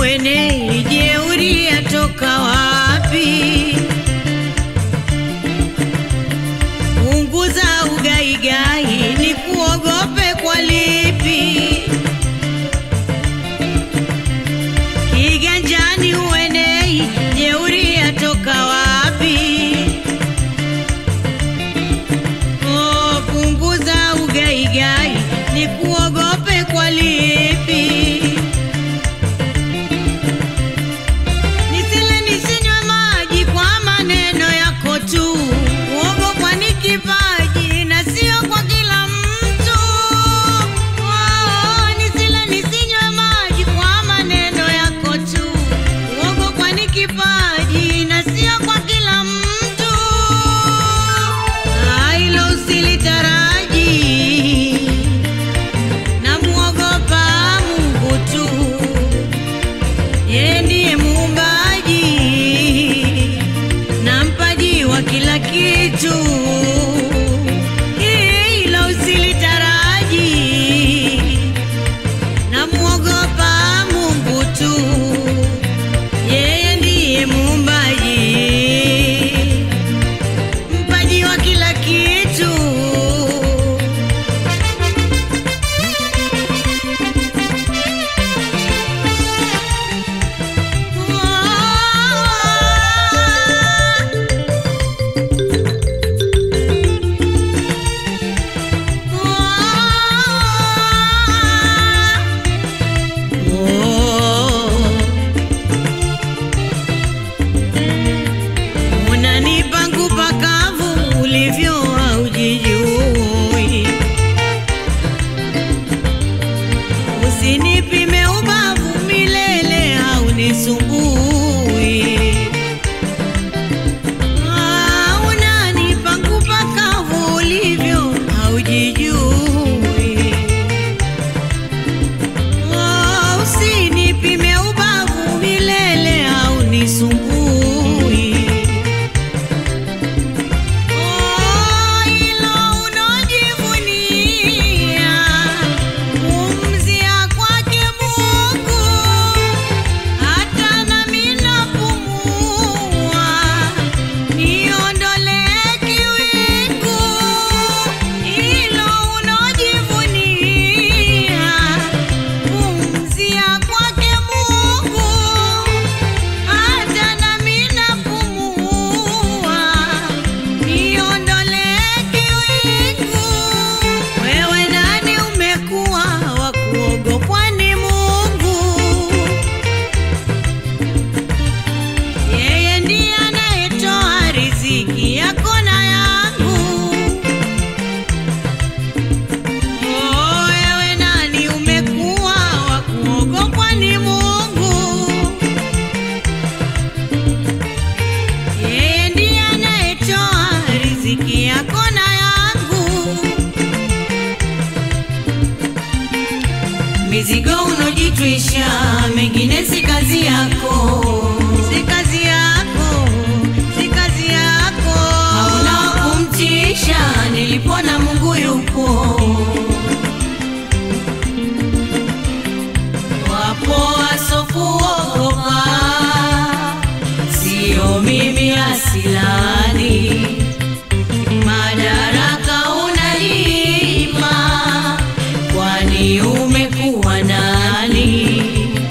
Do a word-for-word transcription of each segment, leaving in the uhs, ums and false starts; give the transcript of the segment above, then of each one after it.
uene jeuri atoka wapi? Punguza ugaigai ni kuogope kwa lipi? Kiganjani uene jeuri atoka wapi? Oh, punguza ugaigai ni kuogope kwa lipi? Nisile nisinywe maji kwa maneno yako tu, uogopwa ni kipaji na sio kwa kila mtu. Oh, nisile nisinywe maji kwa maneno yako tu, uogopwa ni kipaji na sio kwa kila mtu. Ah, hilo usilitaraji, na muogopa Mungu tu, yeye ndiye muumbaji na mpaji wa kila kitu. Hilo usilitaraji, na muogopa Mungu tu, yeye ndiye muumbaji mpaji wa kila kitu. Unanipa ngupa kavu ulivyo haujijui, usinipime ubavu milele haunisumbui. Ah, unanipa ngupa kavu ulivyo haujijui, oh, usinipime ubavu milele haunisumbui. Oh, ilo unajivunia kumzia kwake Mungu, hata nami napumua niondolee kiwingu. Ilo unajivunia kumzia kwake Mungu, hata nami napumua niondolee kiwingu. Wewe nani umekuwa wa kuogopwa ni Mungu? Yeye ndiye anayetoa riziki yako na yangu. Oh, wewe nani umekuwa wa kuogopwa ni Mungu? Yeye ndiye anayetoa riziki yako na yangu. Mizigo unojitwisha mengine si kazi yako, si kazi yako, si kazi yako. Hauna wa kumtisha nilipona Mungu yupo. Wapo wasokuogopa, sio mimi asilani. Madaraka unalima, kwani umekuwa nani?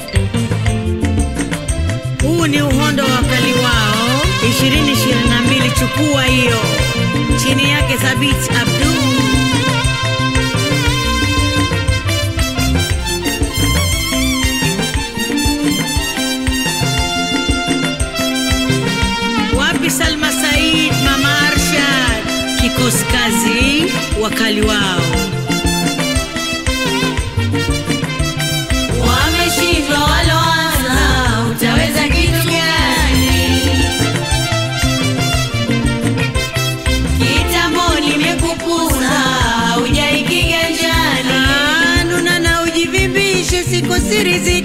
Huu ni uhondo wa kali wao ishirini ishirini na mbili. Chukua hiyo, chini yake Thabit Abdul. Wapi Salma Said, Mama Arshad, kikosi kazi wakali wao. Wameshindwa waloanza, utaweza kitu gani? Kitambo nimekupuza, hujai kiganjani. Ah, nuna na ujivimbishe, siko sirizi